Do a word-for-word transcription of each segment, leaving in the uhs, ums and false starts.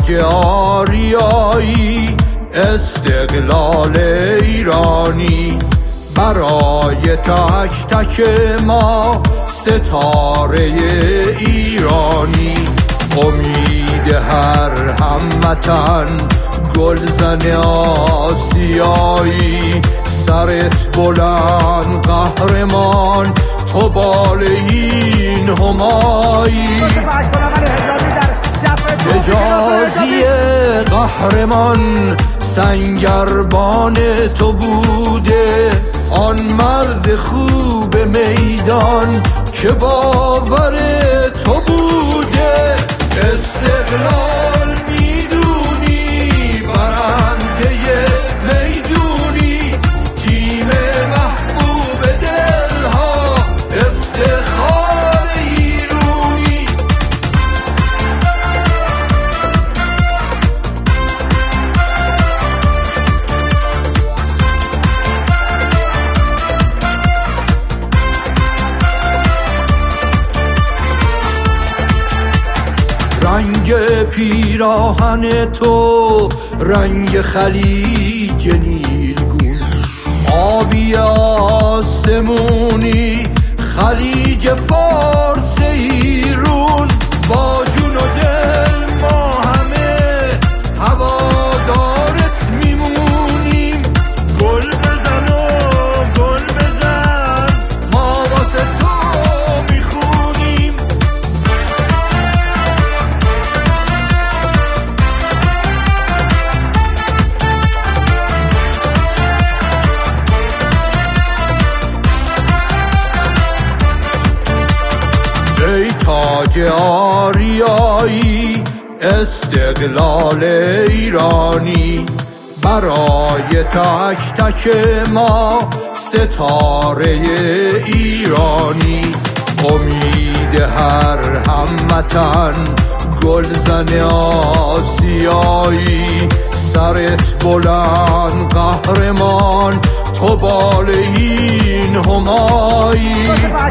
تاج آریایی استقلال ایرانی، برای تک تک ما ستاره ایرانی. امید هر هموطن گلزن آسیایی، سرت بلند قهرمان تو بالین همایی. حجازی قهرمان سنگربان تو بوده، آن مرد خوب میدان که باور تو بوده. استقلال میدونی برنده میدونی، تیم محبوب دلها افتخار ایرونی. رنگ پیراهن تو رنگ خلیج نیلگون، آبی آسمونی خلیج فارس ایرون. با جون و دل ما همه هوادارت میمونیم، گل بزن و گل بزن ما واسه تو میخونیم. ای تاج آریایی استقلال ایرانی، برای تک تک ما ستاره ایرانی. امید هر هموطن گلزن آسیایی، سرت بلند قهرمان تو بالین همایی.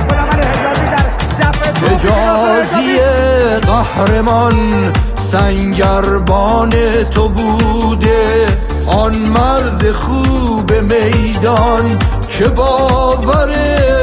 حجازی قهرمان سنگربان تو بوده، آن مرد خوب میدان که باور